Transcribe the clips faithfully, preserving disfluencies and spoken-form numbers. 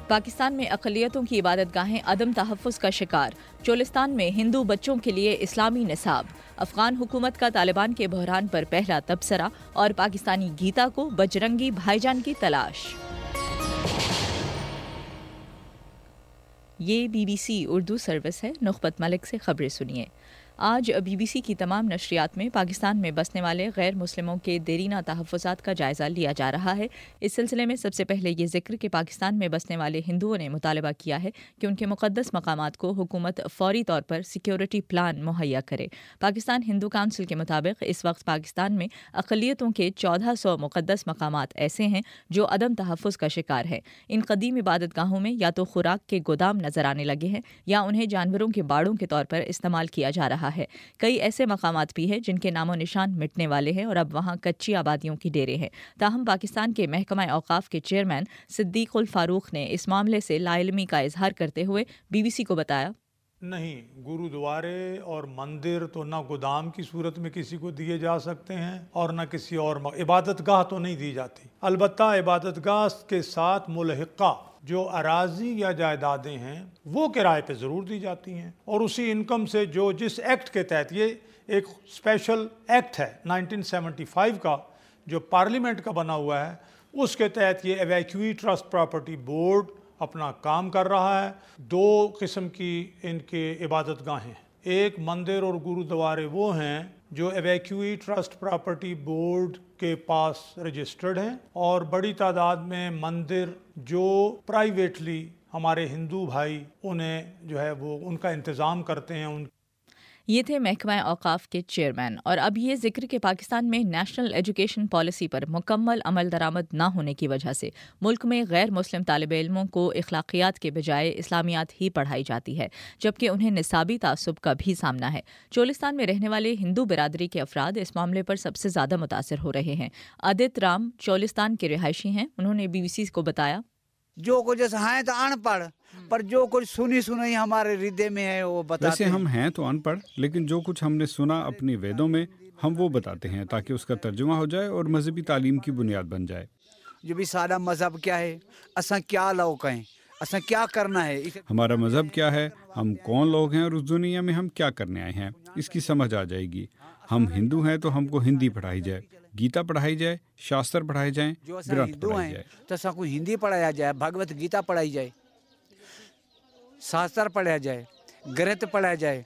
پاکستان میں اقلیتوں کی عبادت گاہیں عدم تحفظ کا شکار، چولستان میں ہندو بچوں کے لیے اسلامی نصاب، افغان حکومت کا طالبان کے بحران پر پہلا تبصرہ اور پاکستانی گیتا کو بجرنگی بھائی جان کی تلاش۔ یہ B B C Urdu service ہے۔ نخبت ملک سے خبریں سنیے۔ آج بی بی سی کی تمام نشریات میں پاکستان میں بسنے والے غیر مسلموں کے دیرینہ تحفظات کا جائزہ لیا جا رہا ہے۔ اس سلسلے میں سب سے پہلے یہ ذکر کہ پاکستان میں بسنے والے ہندوؤں نے مطالبہ کیا ہے کہ ان کے مقدس مقامات کو حکومت فوری طور پر سیکیورٹی پلان مہیا کرے۔ پاکستان ہندو کونسل کے مطابق اس وقت پاکستان میں اقلیتوں کے چودہ سو مقدس مقامات ایسے ہیں جو عدم تحفظ کا شکار ہیں۔ ان قدیم عبادت گاہوں میں یا تو خوراک کے گودام نظر آنے لگے ہیں یا انہیں جانوروں کے باڑوں کے طور پر استعمال کیا جا رہا ہے۔ کئی ایسے مقامات بھی ہیں جن کے نام و نشان مٹنے والے ہیں اور اب وہاں کچی آبادیوں کی ڈیرے ہیں۔ تاہم پاکستان کے محکمہ اوقاف کے چیئرمین صدیق الفاروق نے اس معاملے سے لا علمی کا اظہار کرتے ہوئے بی بی سی کو بتایا، نہیں، گرودوارے اور مندر تو نہ گودام کی صورت میں کسی کو دیے جا سکتے ہیں اور نہ کسی اور عبادت گاہ تو نہیں دی جاتی۔ البتہ عبادت گاہ کے ساتھ ملحقہ جو اراضی یا جائیدادیں ہیں وہ کرائے پہ ضرور دی جاتی ہیں، اور اسی انکم سے جو جس ایکٹ کے تحت، یہ ایک اسپیشل ایکٹ ہے نائنٹین سیونٹی فائیو کا جو پارلیمنٹ کا بنا ہوا ہے، اس کے تحت یہ ایویکوی ٹرسٹ پراپرٹی بورڈ اپنا کام کر رہا ہے۔ دو قسم کی ان کے عبادت گاہیں، ایک مندر اور گرودوارے وہ ہیں جو ایویکوی ٹرسٹ پراپرٹی بورڈ کے پاس رجسٹرڈ ہیں، اور بڑی تعداد میں مندر جو پرائیویٹلی ہمارے ہندو بھائی انہیں جو ہے وہ ان کا انتظام کرتے ہیں۔ ان یہ تھے محکمہ اوقاف کے چیئرمین۔ اور اب یہ ذکر کہ پاکستان میں نیشنل ایجوکیشن پالیسی پر مکمل عمل درآمد نہ ہونے کی وجہ سے ملک میں غیر مسلم طالب علموں کو اخلاقیات کے بجائے اسلامیات ہی پڑھائی جاتی ہے، جبکہ انہیں نصابی تعصب کا بھی سامنا ہے۔ چولستان میں رہنے والے ہندو برادری کے افراد اس معاملے پر سب سے زیادہ متاثر ہو رہے ہیں۔ آدت رام چولستان کے رہائشی ہیں۔ انہوں نے بی بی سی کو بتایا، جو کچھ ہیں تو ان پڑھ، پر جو کچھ سنی سنی ہمارے ہردے میں ہے وہ بتاتے ہیں۔ ویسے ہم ہیں تو ان پڑھ، لیکن جو کچھ ہم نے سنا اپنی ویدوں میں ہم وہ بتاتے ہیں تاکہ اس کا ترجمہ ہو جائے اور مذہبی تعلیم کی بنیاد بن جائے۔ جو بھی سارا مذہب کیا ہے، اساں کیا لوگ ہیں، اساں کیا کرنا ہے، ہمارا مذہب کیا ہے، ہم کون لوگ ہیں اور اس دنیا میں ہم کیا کرنے آئے ہیں، اس کی سمجھ آ جائے گی۔ ہم ہندو ہیں تو ہم کو ہندی پڑھائی جائے، گیتا پڑھائی جائے، شاستر پڑھائی جائیں، جو گرنتھ ہندو پڑھائی ہیں جائے۔ تو اساں کو ہندی پڑھایا جائے، بھگوت گیتا پڑھائی جائے، شاستر پڑھایا جائے، گرنتھ پڑھایا جائے۔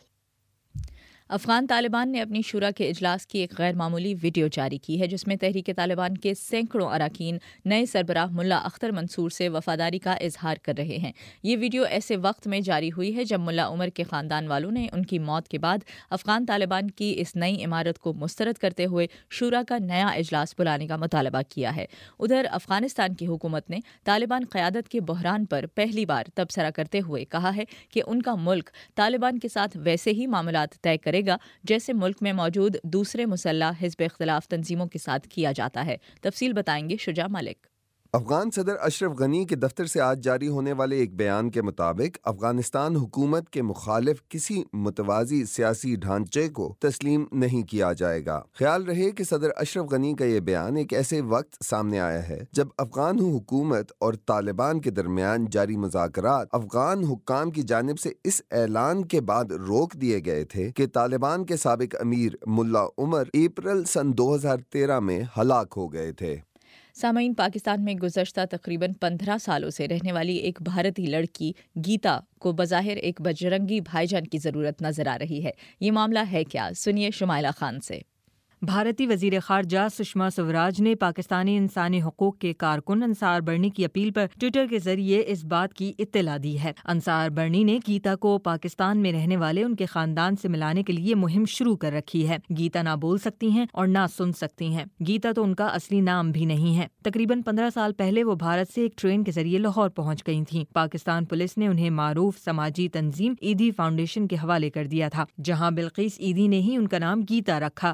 افغان طالبان نے اپنی شورا کے اجلاس کی ایک غیر معمولی ویڈیو جاری کی ہے جس میں تحریک طالبان کے سینکڑوں اراکین نئے سربراہ ملا اختر منصور سے وفاداری کا اظہار کر رہے ہیں۔ یہ ویڈیو ایسے وقت میں جاری ہوئی ہے جب ملا عمر کے خاندان والوں نے ان کی موت کے بعد افغان طالبان کی اس نئی عمارت کو مسترد کرتے ہوئے شورا کا نیا اجلاس بلانے کا مطالبہ کیا ہے۔ ادھر افغانستان کی حکومت نے طالبان قیادت کے بحران پر پہلی بار تبصرہ کرتے ہوئے کہا ہے کہ ان کا ملک طالبان کے ساتھ ویسے ہی معاملات طے کرے گا جیسے ملک میں موجود دوسرے مسلح حزب اختلاف تنظیموں کے ساتھ کیا جاتا ہے۔ تفصیل بتائیں گے شجاع ملک۔ افغان صدر اشرف غنی کے دفتر سے آج جاری ہونے والے ایک بیان کے مطابق افغانستان حکومت کے مخالف کسی متوازی سیاسی ڈھانچے کو تسلیم نہیں کیا جائے گا۔ خیال رہے کہ صدر اشرف غنی کا یہ بیان ایک ایسے وقت سامنے آیا ہے جب افغان حکومت اور طالبان کے درمیان جاری مذاکرات افغان حکام کی جانب سے اس اعلان کے بعد روک دیے گئے تھے کہ طالبان کے سابق امیر ملا عمر اپریل سن دو ہزار تیرہ میں ہلاک ہو گئے تھے۔ سامعین، پاکستان میں گزشتہ تقریباً پندرہ سالوں سے رہنے والی ایک بھارتی لڑکی گیتا کو بظاہر ایک بجرنگی بھائی جان کی ضرورت نظر آ رہی ہے۔ یہ معاملہ ہے کیا؟ سنیے شمائلہ خان سے۔ بھارتی وزیر خارجہ سشما سوراج نے پاکستانی انسانی حقوق کے کارکن انصار برنی کی اپیل پر ٹویٹر کے ذریعے اس بات کی اطلاع دی ہے۔ انصار برنی نے گیتا کو پاکستان میں رہنے والے ان کے خاندان سے ملانے کے لیے مہم شروع کر رکھی ہے۔ گیتا نہ بول سکتی ہیں اور نہ سن سکتی ہیں۔ گیتا تو ان کا اصلی نام بھی نہیں ہے۔ تقریباً پندرہ سال پہلے وہ بھارت سے ایک ٹرین کے ذریعے لاہور پہنچ گئی تھیں۔ پاکستان پولیس نے انہیں معروف سماجی تنظیم ایدھی فاؤنڈیشن کے حوالے کر دیا تھا، جہاں بلقیس ایدھی نے ہی ان کا نام گیتا رکھا۔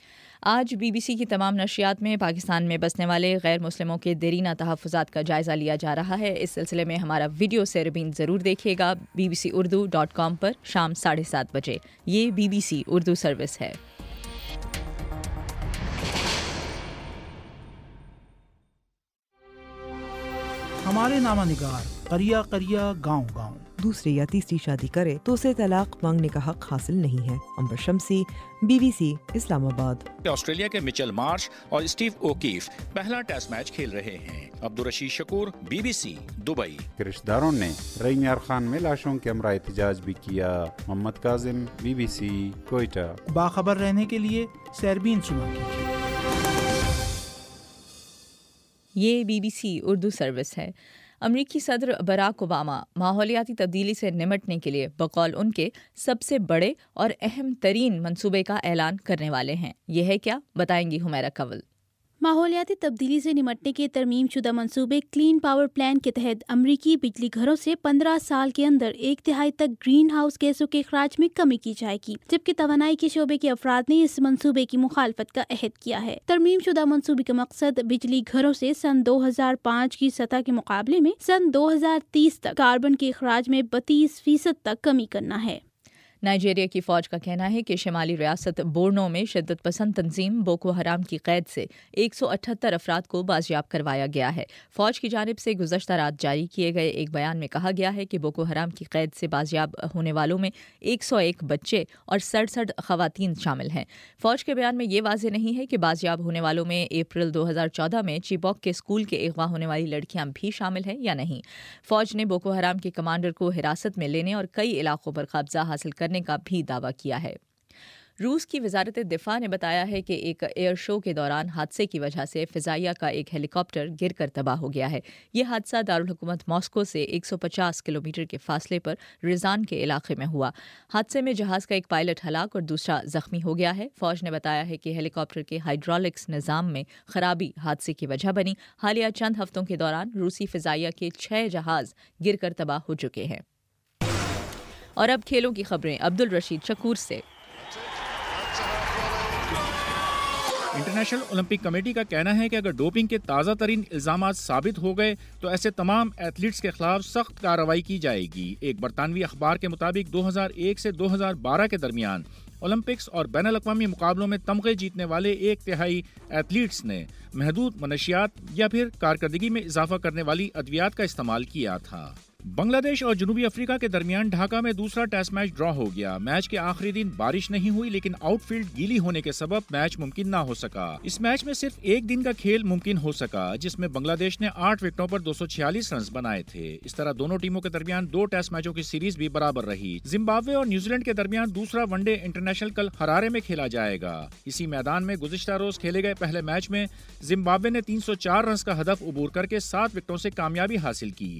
آج بی بی سی کی تمام نشریات میں پاکستان میں بسنے والے غیر مسلموں کے دیرینہ تحفظات کا جائزہ لیا جا رہا ہے۔ اس سلسلے میں ہمارا ویڈیو سیربین ضرور دیکھیے گا B B C Urdu dot com پر شام ساڑھے سات بجے۔ یہ B B C Urdu service ہے۔ ہمارے نامہ نگار قریہ قریہ گاؤں گاؤں. دوسری یا تیسری شادی کرے تو اسے طلاق مانگنے کا حق حاصل نہیں ہے. امبر شمسی، بی بی سی، اسلام آباد. آسٹریلیا کے مچل مارش اور اسٹیو اوکیف پہلا ٹیسٹ میچ کھیل رہے ہیں. Abdul Rashid Shakoor, B B C, Dubai. رشتہ داروں نے رئی میار خان میں لاشوں کے ہمراہ احتجاج بھی کیا. Muhammad Kazim, B B C, Quetta. باخبر رہنے کے لیے سیربین سنا کیجیے. یہ B B C Urdu service ہے. امریکی صدر براک اوباما ماحولیاتی تبدیلی سے نمٹنے کے لیے بقول ان کے سب سے بڑے اور اہم ترین منصوبے کا اعلان کرنے والے ہیں. یہ ہے کیا، بتائیں گی حمیرہ کنول. ماحولیاتی تبدیلی سے نمٹنے کے ترمیم شدہ منصوبے کلین پاور پلان کے تحت امریکی بجلی گھروں سے پندرہ سال کے اندر ایک تہائی تک گرین ہاؤس گیسوں کے اخراج میں کمی کی جائے گی، جبکہ توانائی کے شعبے کے افراد نے اس منصوبے کی مخالفت کا عہد کیا ہے. ترمیم شدہ منصوبے کا مقصد بجلی گھروں سے سن دو ہزار پانچ کی سطح کے مقابلے میں سن دو ہزار تیس تک کاربن کے اخراج میں بتیس فیصد تک کمی کرنا ہے. نائجیریا کی فوج کا کہنا ہے کہ شمالی ریاست بورنو میں شدت پسند تنظیم بوکو حرام کی قید سے ایک سو اٹھہتر افراد کو بازیاب کروایا گیا ہے. فوج کی جانب سے گزشتہ رات جاری کیے گئے ایک بیان میں کہا گیا ہے کہ بوکو حرام کی قید سے بازیاب ہونے والوں میں ایک سو ایک بچے اور سڑسٹھ خواتین شامل ہیں. فوج کے بیان میں یہ واضح نہیں ہے کہ بازیاب ہونے والوں میں اپریل دو ہزار چودہ میں چیبوک کے اسکول کے اغوا ہونے والی لڑکیاں بھی شامل ہیں یا نہیں. فوج نے بوکو حرام کے کمانڈر کو حراست میں لینے اور کئی علاقوں پر قبضہ حاصل کرنے کا بھی دعویٰ کیا ہے. روس کی وزارت دفاع نے بتایا ہے کہ ایک ایئر شو کے دوران حادثے کی وجہ سے فضائیہ کا ایک ہیلی کاپٹر گر کر تباہ ہو گیا ہے. یہ حادثہ دارالحکومت ماسکو سے ایک سو پچاس کلومیٹر کے فاصلے پر ریزان کے علاقے میں ہوا. حادثے میں جہاز کا ایک پائلٹ ہلاک اور دوسرا زخمی ہو گیا ہے. فوج نے بتایا ہے کہ ہیلی کاپٹر کے ہائیڈرولکس نظام میں خرابی حادثے کی وجہ بنی. حالیہ چند ہفتوں کے دوران روسی فضائیہ کے چھ جہاز گر کر تباہ ہو چکے ہیں. اور اب کھیلوں کی خبریں عبدالرشید شکور سے. انٹرنیشنل اولمپک کمیٹی کا کہنا ہے کہ اگر ڈوپنگ کے تازہ ترین الزامات ثابت ہو گئے تو ایسے تمام ایتھلیٹس کے خلاف سخت کارروائی کی جائے گی. ایک برطانوی اخبار کے مطابق دو ہزار ایک سے دو ہزار بارہ کے درمیان اولمپکس اور بین الاقوامی مقابلوں میں تمغے جیتنے والے ایک تہائی ایتھلیٹس نے محدود منشیات یا پھر کارکردگی میں اضافہ کرنے والی ادویات کا استعمال کیا تھا. بنگلہ دیش اور جنوبی افریقہ کے درمیان ڈھاکہ میں دوسرا ٹیسٹ میچ ڈرا ہو گیا. میچ کے آخری دن بارش نہیں ہوئی لیکن آؤٹ فیلڈ گیلی ہونے کے سبب میچ ممکن نہ ہو سکا. اس میچ میں صرف ایک دن کا کھیل ممکن ہو سکا جس میں بنگلہ دیش نے آٹھ وکٹوں پر دو سو چھیالیس رنز بنائے تھے. اس طرح دونوں ٹیموں کے درمیان دو ٹیسٹ میچوں کی سیریز بھی برابر رہی. زمبابوے اور نیوزی لینڈ کے درمیان دوسرا ون ڈے انٹرنیشنل کل ہرارے میں کھیلا جائے گا. اسی میدان میں گزشتہ روز کھیلے گئے پہلے میچ میں زمبابوے نے تین سو چار رنز کا ہدف عبور کر کے سات وکٹوں سے کامیابی حاصل کی.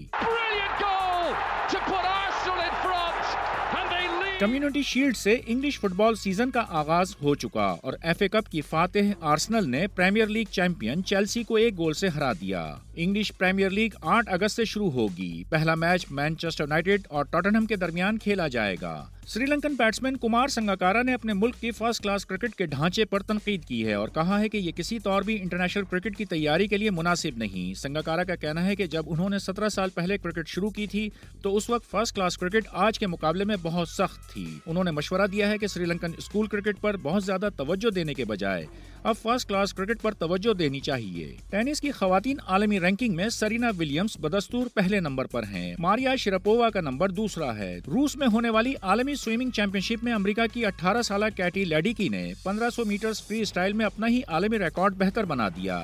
کمیونٹی شیلڈ سے انگلش فٹ بال سیزن کا آغاز ہو چکا اور ایف اے کپ کی فاتح آرسنل نے پریمیئر لیگ چیمپئن چیلسی کو ایک گول سے ہرا دیا. انگلش پریمیئر لیگ آٹھ اگست سے شروع ہوگی. پہلا میچ مانچسٹر یونائیٹڈ اور ٹاٹنہم کے درمیان کھیلا جائے گا. سری لنکن بیٹسمین کمار سنگاکارا نے اپنے ملک کی فرسٹ کلاس کرکٹ کے ڈھانچے پر تنقید کی ہے اور کہا ہے کہ یہ کسی طور بھی انٹرنیشنل کرکٹ کی تیاری کے لیے مناسب نہیں. سنگاکارا کا کہنا ہے کہ جب انہوں نے سترہ سال پہلے کرکٹ شروع کی تھی تو اس وقت فرسٹ کلاس کرکٹ آج کے مقابلے میں بہت سخت تھی. انہوں نے مشورہ دیا ہے کہ سری لنکن اسکول کرکٹ پر بہت زیادہ توجہ دینے کے بجائے اب فرسٹ کلاس کرکٹ پر توجہ دینی چاہیے. ٹینس کی خواتین عالمی رینکنگ میں سرینا ولیمز بدستور پہلے نمبر پر ہیں. ماریا شرپووا کا نمبر دوسرا ہے. روس میں ہونے والی عالمی سوئمنگ چیمپئن شپ میں امریکہ کی اٹھارہ سالہ کیٹی لیڈیکی نے پندرہ سو میٹر فری اسٹائل میں اپنا ہی عالمی ریکارڈ بہتر بنا دیا.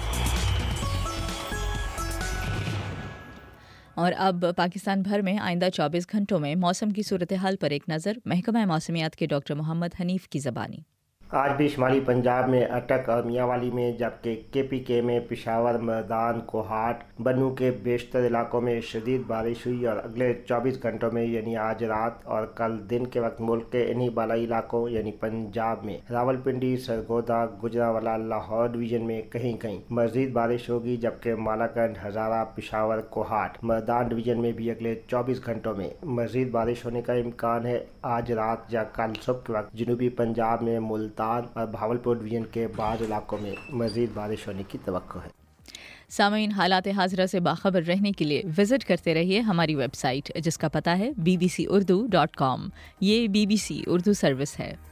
اور اب پاکستان بھر میں آئندہ چوبیس گھنٹوں میں موسم کی صورتحال پر ایک نظر. محکمہ موسمیات کے ڈاکٹر محمد حنیف کی زبانی. آج بھی شمالی پنجاب میں اٹک اور میاں والی میں، جبکہ کے پی کے میں پشاور، میدان، کوہاٹ، بنو کے بیشتر علاقوں میں شدید بارش ہوئی اور اگلے چوبیس گھنٹوں میں یعنی آج رات اور کل دن کے وقت ملک کے انہی بالائی علاقوں یعنی پنجاب میں راولپنڈی، سرگودا، گجرانوالہ، لاہور ڈویژن میں کہیں کہیں مزید بارش ہوگی، جبکہ مالاکنڈ، ہزارہ، پشاور، کوہاٹ، میدان ڈویژن میں بھی اگلے چوبیس گھنٹوں میں مزید بارش ہونے کا امکان ہے. آج رات یا کل صبح کے وقت جنوبی پنجاب میں ملتان اور بھاولپور ڈویژن کے بعض علاقوں میں مزید بارش ہونے کی توقع ہے. سامعین، حالات حاضرہ سے باخبر رہنے کے لیے وزٹ کرتے رہیے ہماری ویب سائٹ جس کا پتہ ہے B B C Urdu dot com. یہ B B C Urdu service ہے.